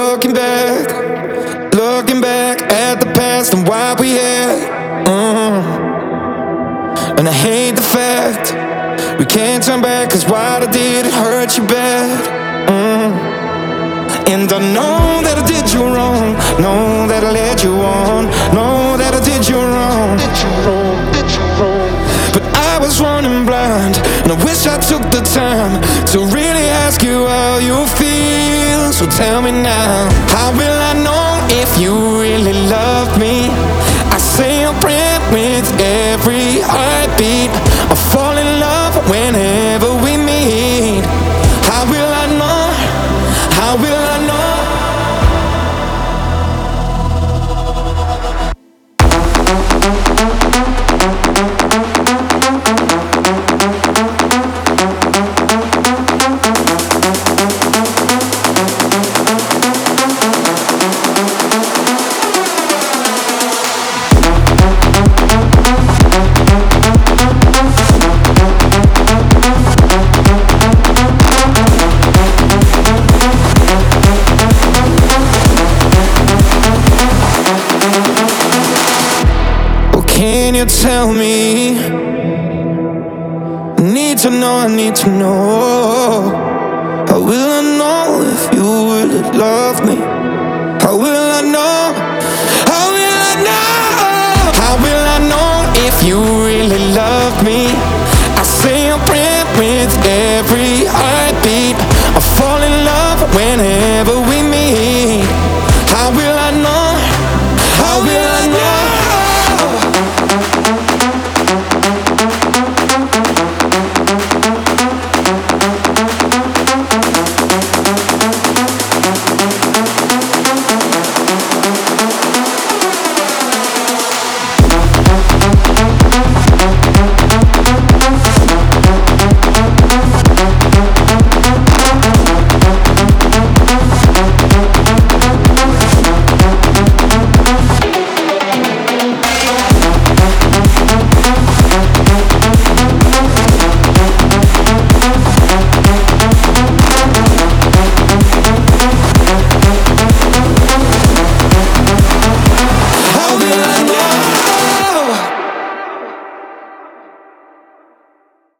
looking back at the past and what we had. And I hate the fact we can't turn back, 'cause what I did, it hurt you bad. And I know that I did you wrong, know that I led you on, know that I did you wrong. But I was running blind, and I wish I took the time to really ask you how you feel. So tell me now, how will I know if you really love me? I say a prayer with every heartbeat. I fall in love whenever we meet. How will I know? How will I know? Can you tell me? I need to know, I need to know. How will I know if you really love me? How will I know? How will I know? How will I know if you really love me? I say a prayer with every heartbeat. I fall in love when